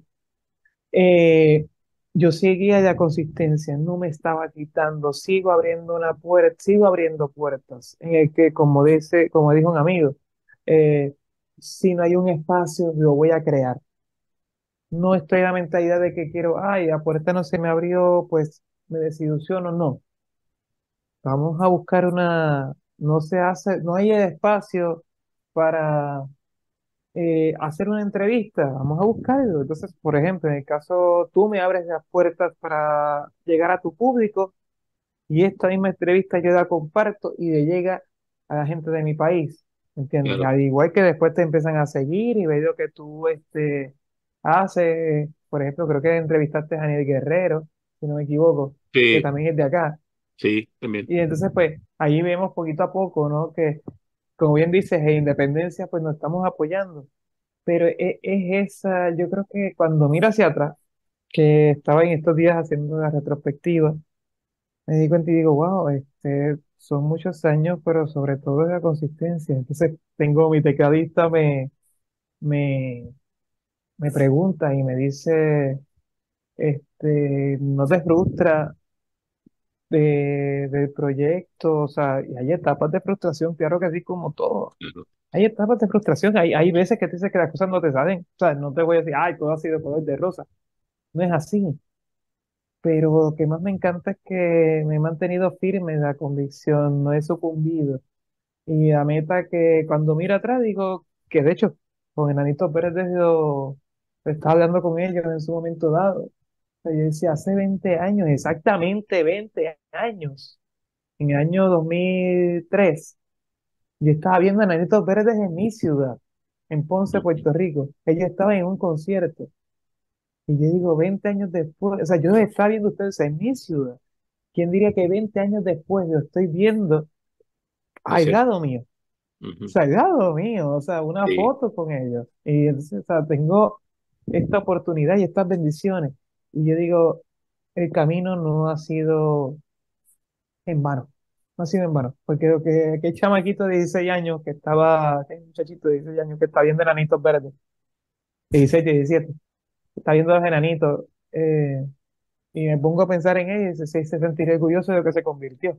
eh, yo seguía la consistencia, no me estaba quitando, sigo abriendo una puerta, sigo abriendo puertas, en el que, como dice, como dijo un amigo, eh, si no hay un espacio, lo voy a crear. No estoy en la mentalidad de que quiero, ay, la puerta no se me abrió, pues me desilusiono, no. Vamos a buscar una, no se hace, no hay espacio para eh, hacer una entrevista, vamos a buscarlo. Entonces, por ejemplo, en el caso, tú me abres las puertas para llegar a tu público y esta misma entrevista yo la comparto y le llega a la gente de mi país, ¿entiendes? claro. Al igual que después te empiezan a seguir y veo que tú este, haces, por ejemplo, creo que entrevistaste a Daniel Guerrero, si no me equivoco, que Sí, también es de acá. sí, también. Y entonces, pues, ahí vemos poquito a poco, ¿no? Que, como bien dices, en Independencia, pues nos estamos apoyando. Pero es, es esa, yo creo que cuando miro hacia atrás, que estaba en estos días haciendo la retrospectiva, me di cuenta y digo, wow, este, son muchos años, pero sobre todo es la consistencia. Entonces, tengo mi tecladista, me, me, me pregunta y me dice, este, ¿no te frustra de, del proyecto? O sea, y hay etapas de frustración, claro que sí, como todo. Claro. Hay etapas de frustración, hay, hay veces que te dices que las cosas no te salen. O sea, no te voy a decir, ay, todo ha sido color de rosa. No es así. Pero lo que más me encanta es que me he mantenido firme en la convicción, no he sucumbido. Y la meta que cuando miro atrás digo que de hecho con Enanitos Verdes yo estaba hablando con ellos en su momento dado. O sea, yo decía, hace veinte años, exactamente veinte años, en el año dos mil tres, yo estaba viendo a Enanitos Verdes en mi ciudad, en Ponce, Ujú, Puerto Rico. Ellos estaban en un concierto. Y yo digo, veinte años después, o sea, yo los estaba viendo ustedes en mi ciudad. ¿Quién diría que veinte años después lo estoy viendo de al ser. lado mío? O Ujú, sea, al lado mío, o sea, una sí, foto con ellos. Y entonces, o sea, tengo esta oportunidad y estas bendiciones. Y yo digo, el camino no ha sido en vano. No ha sido en vano. Porque lo que aquel chamaquito de dieciséis años que estaba, aquel muchachito de dieciséis años que está viendo enanitos verdes, dieciséis, diecisiete, está viendo los enanitos, eh, y me pongo a pensar en él y se, se sentiría orgulloso de lo que se convirtió.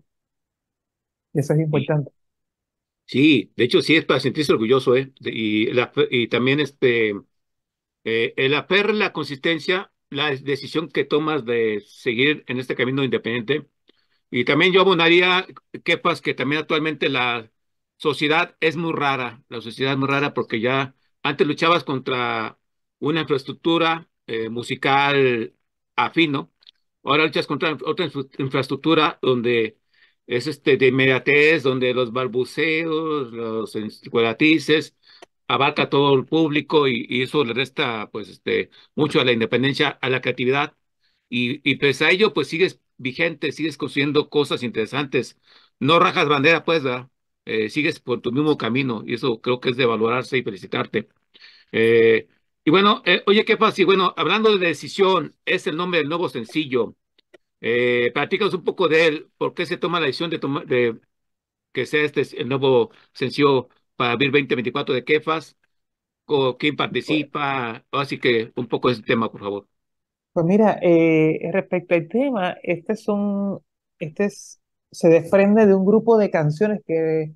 Y eso es sí. importante. Sí, de hecho sí es para sentirse orgulloso, ¿eh? De- Y, la, fe- y también este, eh, el aferro, la consistencia, la decisión que tomas de seguir en este camino independiente, Y también yo abonaría, Kepas, que también actualmente la sociedad es muy rara, la sociedad es muy rara porque ya antes luchabas contra una infraestructura eh, musical afín, ¿no? Ahora luchas contra otra infra- infraestructura donde es este de inmediatez, donde los balbuceos, los escuelatices, abarca todo el público y, y eso le resta pues este mucho a la independencia, a la creatividad. Y, y pese a ello, pues sigues vigente, sigues construyendo cosas interesantes. No rajas bandera, pues, ¿verdad? Eh, sigues por tu mismo camino y eso creo que es de valorarse y felicitarte. Eh, y bueno, eh, oye, qué fácil. Bueno, hablando de decisión, es el nombre del nuevo sencillo. Eh, platícanos un poco de él. ¿Por qué se toma la decisión de, toma- de que sea este el nuevo sencillo para abril dos mil veinticuatro de Kefas? ¿O quién Pues, participa? Así que un poco ese tema, por favor. pues mira, eh, respecto al tema, este son, este es, se desprende de un grupo de canciones que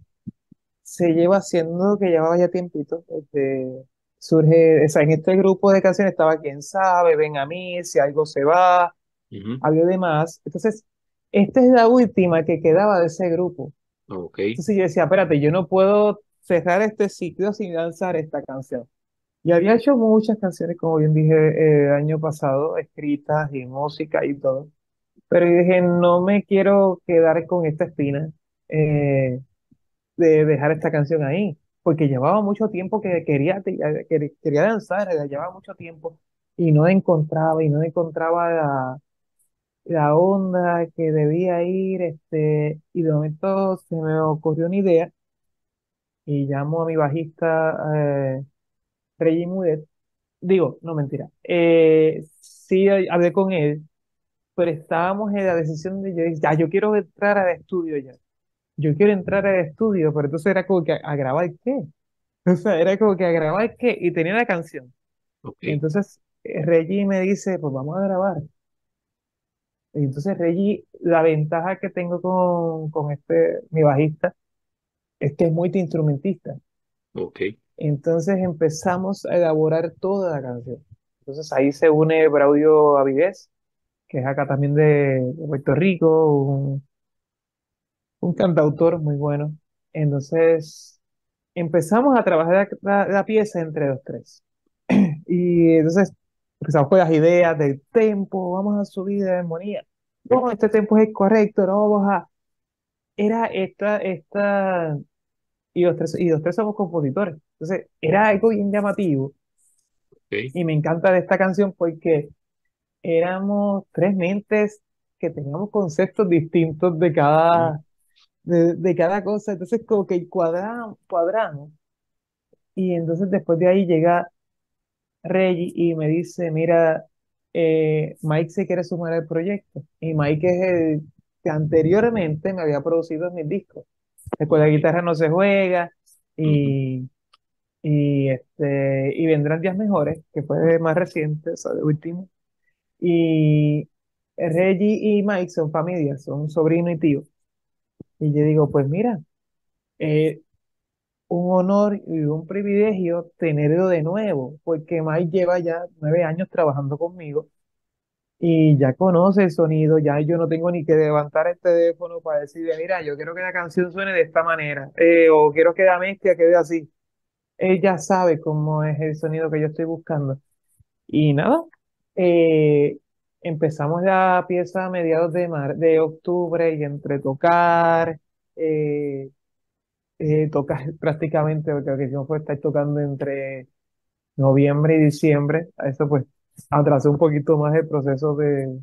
se lleva haciendo, que llevaba ya tiempito. Este, surge, o sea, en este grupo de canciones estaba Quién sabe, Ven a mí, Si algo se va, Ujú. había demás. Entonces, esta es la última que quedaba de ese grupo. Ok, Entonces yo decía, espérate, yo no puedo cerrar este ciclo sin lanzar esta canción. Y había hecho muchas canciones, como bien dije, eh, el año pasado, escritas y música y todo. Pero yo dije, no me quiero quedar con esta espina eh, de dejar esta canción ahí, porque llevaba mucho tiempo que quería, que quería lanzar, eh, llevaba mucho tiempo y no encontraba, y no encontraba la, la onda que debía ir, este, y de momento se me ocurrió una idea y llamo a mi bajista, eh, Reggie Mudet. Digo, no mentira. Eh, sí, hablé con él, pero estábamos en la decisión de yo, dije, ya, yo quiero entrar al estudio ya. Yo quiero entrar al estudio, pero entonces era como que a, a grabar qué. O sea, era como que a grabar qué. Y tenía la canción. ok, Entonces, eh, Reggie me dice, pues vamos a grabar. Y entonces Reggie, la ventaja que tengo con, con este, mi bajista, es que es multiinstrumentista. ok. Entonces empezamos a elaborar toda la canción. Entonces ahí se une Braudio Avilés, que es acá también de, de Puerto Rico, un, un cantautor muy bueno. Entonces empezamos a trabajar la, la- la pieza entre los tres. Y entonces empezamos con las ideas del tempo, vamos a subir de armonía. No, este tempo es el correcto, no vamos a... Era esta, esta, y los tres, y los tres somos compositores. Entonces era algo bien llamativo. Ok. Y me encanta de esta canción porque éramos tres mentes que teníamos conceptos distintos de Mm. cada, de, de cada cosa. Entonces, como que cuadramos, cuadramos. Y entonces, después de ahí llega Reggie y me dice: Mira, eh, Mike se quiere sumar al proyecto. Y Mike es el que anteriormente me había producido en mis discos. Con la Ok. guitarra no se juega. Ujú. Y, y, este, y vendrán días mejores, que fue más reciente, o sea, de último. Y Reggie y Mike son familia, son sobrino y tío. Y yo digo, pues mira, eh, un honor y un privilegio tenerlo de nuevo, porque Mike lleva ya nueve años trabajando conmigo y ya conoce el sonido, ya yo no tengo ni que levantar el teléfono para decirle, mira, yo quiero que la canción suene de esta manera, eh, o quiero que la mezcla quede así. Él ya sabe cómo es el sonido que yo estoy buscando. Y nada, eh, empezamos la pieza a mediados de, mar- de octubre y entre tocar, eh, eh, tocar prácticamente, porque lo que hicimos fue estar tocando entre noviembre y diciembre. A eso pues atrasó un poquito más el proceso de,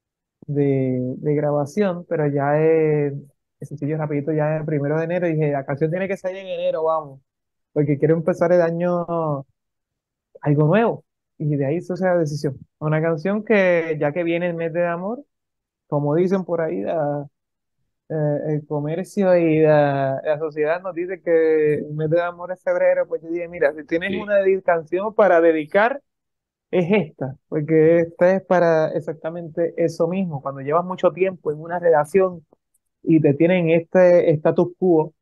de, de grabación, pero ya es, el sencillo rapidito, ya el primero de enero dije, la canción tiene que salir en enero, vamos, porque quiero empezar el año algo nuevo. Y de ahí surge la decisión. Una canción que, ya que viene el mes de amor, como dicen por ahí, la- eh, el comercio y la, la sociedad nos dice que el mes de amor es febrero, pues yo dije, mira, si tienes Sí, una dedi- canción para dedicar, es esta, porque esta es para exactamente eso mismo. Cuando llevas mucho tiempo en una relación y te tienen este status quo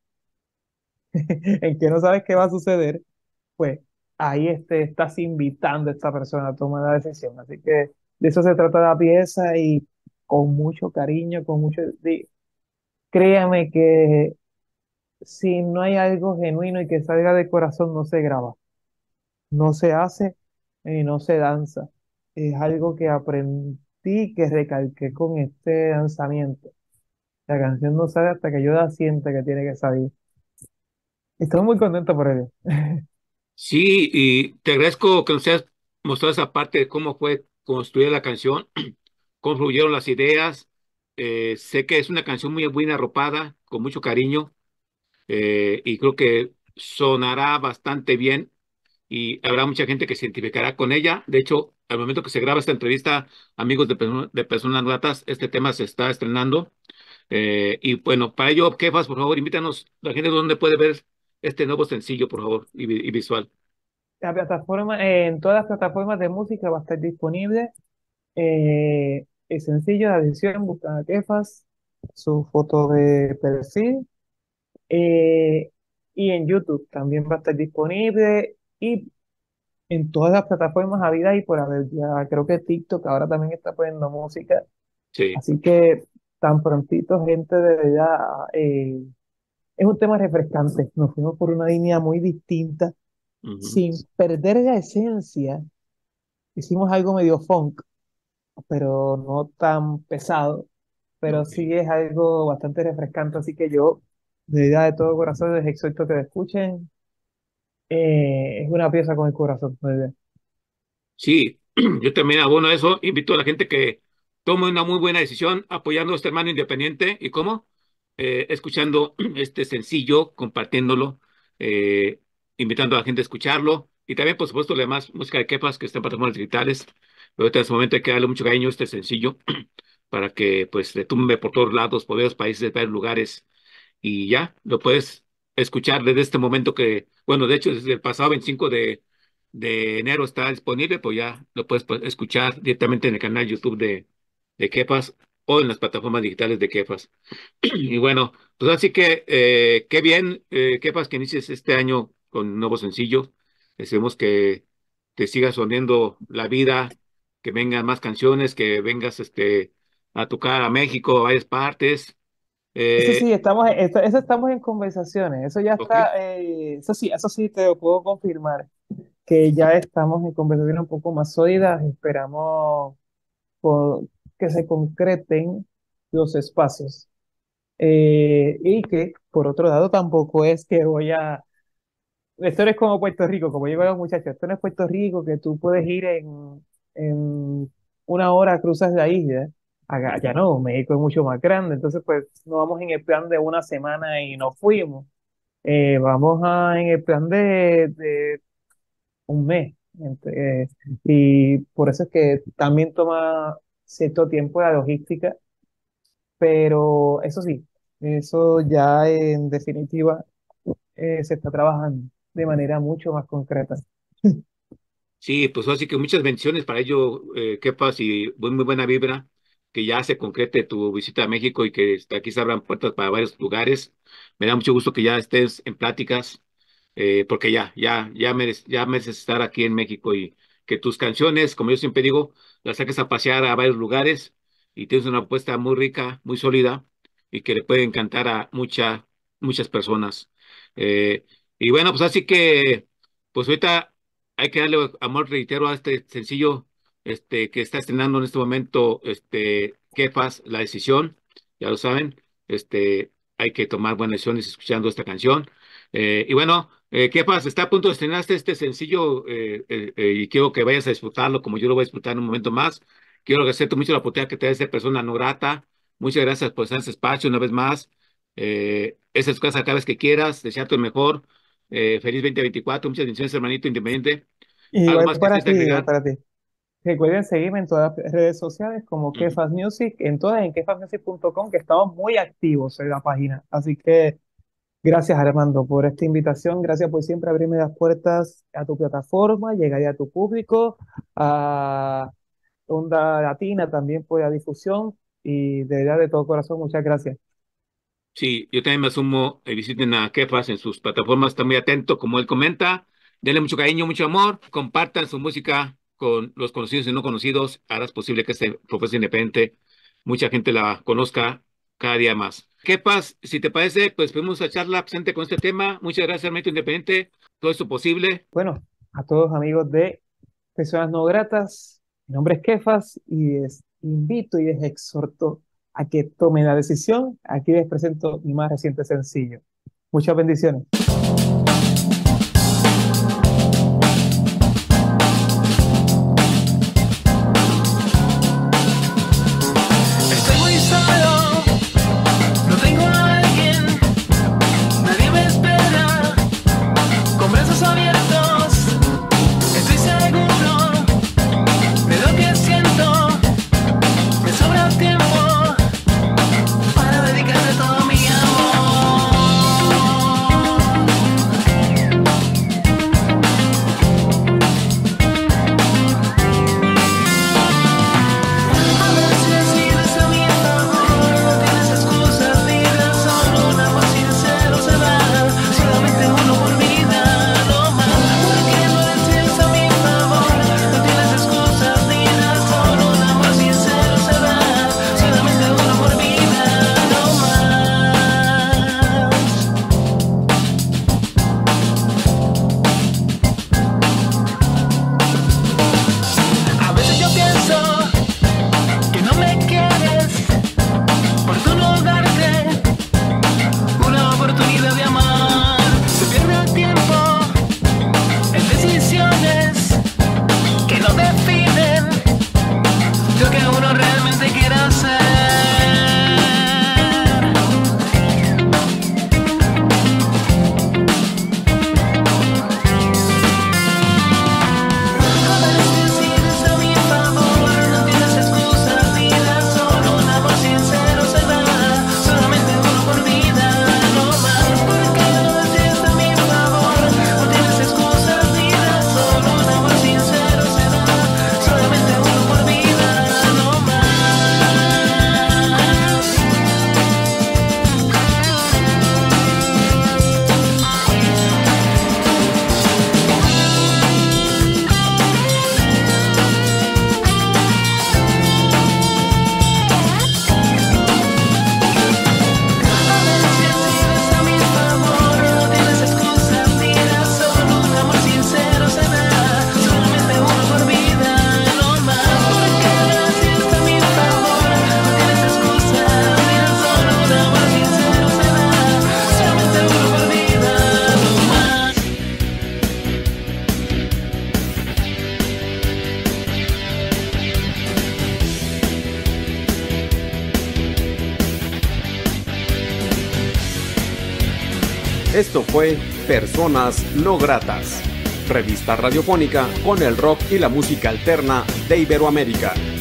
en que no sabes qué va a suceder, pues ahí este, estás invitando a esta persona a tomar la decisión. Así que de eso se trata la pieza y, con mucho cariño, con mucho... di- Créame que si no hay algo genuino y que salga de corazón, no se graba, no se hace y no se danza. Es algo que aprendí, que recalqué con este lanzamiento. La canción no sale hasta que yo la sienta que tiene que salir. Estoy muy contento por ello. Sí, y te agradezco que nos hayas mostrado esa parte de cómo fue construida la canción, cómo fluyeron las ideas. Eh, sé que es una canción muy bien arropada, con mucho cariño, eh, y creo que sonará bastante bien y habrá mucha gente que se identificará con ella. De hecho, al momento que se graba esta entrevista, amigos de, Perso- de Personas Gratas, este tema se está estrenando. Eh, y bueno, para ello, Kefas, por favor, invítanos la gente donde puede ver este nuevo sencillo, por favor, y, vi- y visual. La plataforma, eh, en todas las plataformas de música va a estar disponible. Eh, es sencillo, la edición, buscan a Kefas, su foto de perfil. eh, y en YouTube también va a estar disponible. Y en todas las plataformas habidas y por haber. Ya creo que TikTok ahora también está poniendo música. Sí. Así que tan prontito, gente, de verdad, eh, es un tema refrescante. Nos fuimos por una línea muy distinta, Ujú. sin perder la esencia. Hicimos algo medio funk, pero no tan pesado, pero Ok. sí es algo bastante refrescante, así que yo, de verdad, de todo corazón, les exhorto que lo escuchen. Eh, es una pieza con el corazón, de verdad. Sí, yo también abono a eso. Invito a la gente que tome una muy buena decisión apoyando a este hermano independiente. ¿Y cómo? Eh, escuchando este sencillo, compartiéndolo, eh, invitando a la gente a escucharlo. Y también, por supuesto, la demás música de Kepas que está en plataformas digitales. Pero ahorita en este momento hay que darle mucho cariño a este sencillo para que pues retumbe por todos lados, por varios países, varios lugares. Y ya, lo puedes escuchar desde este momento que, bueno, de hecho, desde el pasado veinticinco de, de enero está disponible, pues ya lo puedes pues, escuchar directamente en el canal YouTube de, de Kepas o en las plataformas digitales de Kepas. Y bueno, pues así que eh, qué bien, eh, Kepas, que inicies este año con un nuevo sencillo. Esperemos que te siga sonriendo la vida, que vengan más canciones, que vengas este, a tocar a México, a varias partes. Eso Eh, sí, estamos, en- esto- eso estamos en conversaciones, eso ya ok. está, eh, eso sí, eso sí te lo puedo confirmar, que ya estamos en conversaciones un poco más sólidas, esperamos po- que se concreten los espacios. Eh, y que, por otro lado, tampoco es que voy a... Esto no es como Puerto Rico, como digo a los muchachos, esto no es Puerto Rico que tú puedes ir en, en una hora, cruzas la isla. Acá, allá no, México es mucho más grande, entonces pues no vamos en el plan de una semana y nos fuimos. Eh, vamos a, en el plan de, de un mes. Ent- eh, y por eso es que también toma cierto tiempo la logística, pero eso sí, eso ya en definitiva eh, se está trabajando de manera mucho más concreta. Sí, pues así que muchas bendiciones para ello, eh, Kepas, y muy, muy buena vibra, que ya se concrete tu visita a México y que aquí se abran puertas para varios lugares. Me da mucho gusto que ya estés en pláticas, eh, porque ya, ya, ya mereces, ya mereces estar aquí en México y que tus canciones, como yo siempre digo, las saques a pasear a varios lugares y tienes una apuesta muy rica, muy sólida y que le puede encantar a muchas, muchas personas. Eh, y bueno, pues así que, pues ahorita hay que darle amor, reitero, a este sencillo este, que está estrenando en este momento, este, Kefas, La Decisión, ya lo saben, este, hay que tomar buenas decisiones escuchando esta canción. Eh, y bueno, eh, Kefas, está a punto de estrenarse este sencillo eh, eh, eh, y quiero que vayas a disfrutarlo como yo lo voy a disfrutar en un momento más. Quiero agradecerte mucho la oportunidad que te da de persona no grata. Muchas gracias por estar en este espacio una vez más. Eh, esa es tu casa cada vez que quieras, desearte lo mejor. Eh, feliz dos mil veinticuatro, muchas bendiciones, hermanito independiente. ¿Algo Igual más que para estés de ti, igual agregar? para ti. Recuerden seguirme en todas las redes sociales como Ujú. Kefas Music, en todas en kefas music punto com, que estamos muy activos en la página. Así que gracias, Armando, por esta invitación. Gracias por siempre abrirme las puertas a tu plataforma, llegar a tu público, a Onda Latina también por la difusión. Y de verdad, de todo corazón, muchas gracias. Sí, yo también me asumo, eh, visiten a Kefas en sus plataformas, está muy atento, como él comenta. Denle mucho cariño, mucho amor, compartan su música con los conocidos y no conocidos, harás posible que este propuesta independiente mucha gente la conozca cada día más. Kepas, si te parece, pues podemos a charla presente con este tema. Muchas gracias, Movimiento Independiente, todo esto posible. Bueno, a todos amigos de Personas No Gratas, mi nombre es Kefas y les invito y les exhorto a que tomen la decisión. Aquí les presento mi más reciente sencillo. Muchas bendiciones. Esto fue Personas No Gratas, revista radiofónica con el rock y la música alterna de Iberoamérica.